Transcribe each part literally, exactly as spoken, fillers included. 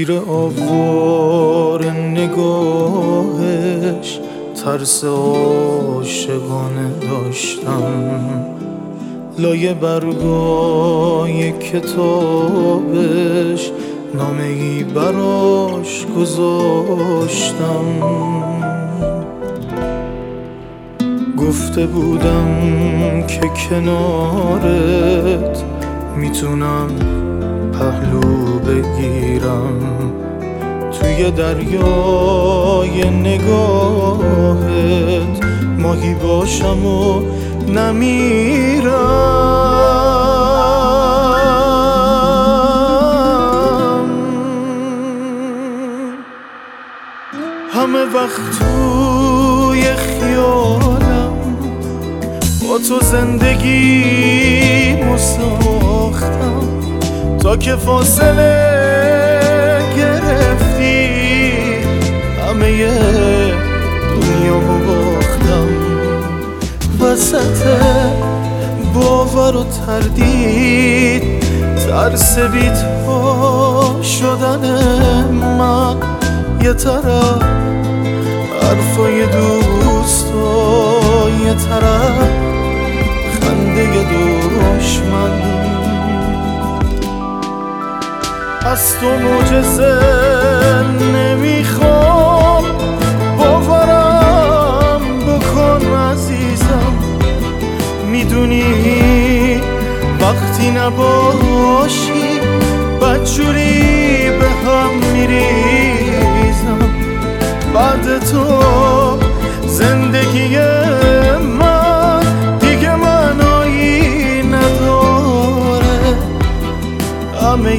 تیر آوار نگاهش ترس عاشقانه داشتم، لایه برگای کتابش نامه ای براش گذاشتم. گفته بودم که کنارت میتونم پهلو بگیرم، توی دریای نگاهت ماهی باشم و نمیرم. همه وقت توی خیالم با تو زندگی مساختم، تا که فاصله گرفتی همه دنیامو باختم. وسط باور و تردید ترس بی‌تا شدن من، یه طرف حرفای دوستا، یه طرف خنده دشمن. از تو معجزه نمیخوام، باورم بکن عزیزم. میدونی وقتی نباشی بدجوری به هم میریزم. بعد تو زندگی من دیگه معنایی نداره، همه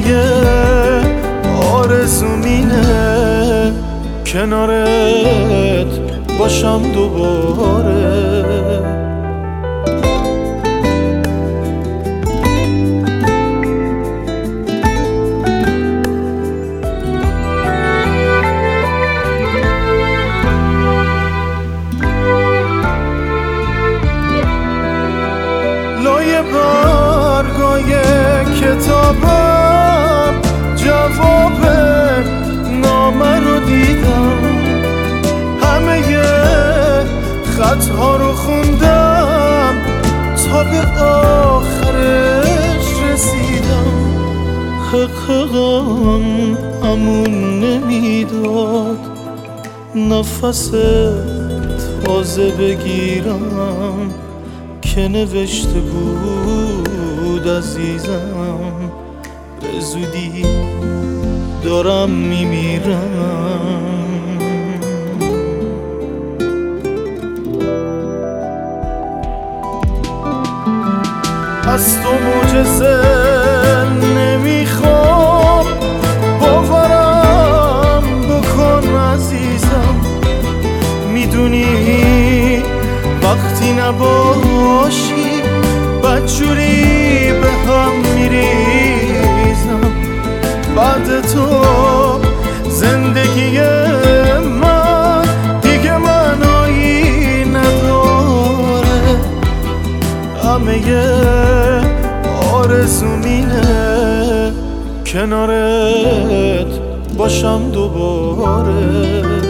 آرزوم اینه کنارت باشم دوباره. لایه برگای کتابم جواب نامه رو دیدم، همه خطها رو خوندم تا به آخرش رسیدم. حقیقم امون نمیداد نفس تازه بگیرم، که نوشته بود عزیزم به زودی دارم میمیرم. از تو معجزه نمیخوام، باورم بکن عزیزم. میدونی وقتی نباشی بدجوری به هم میریزم. بعد تو زندگی من دیگه معنایی نداره، همه آرزوم اینه کنارت باشم دوباره.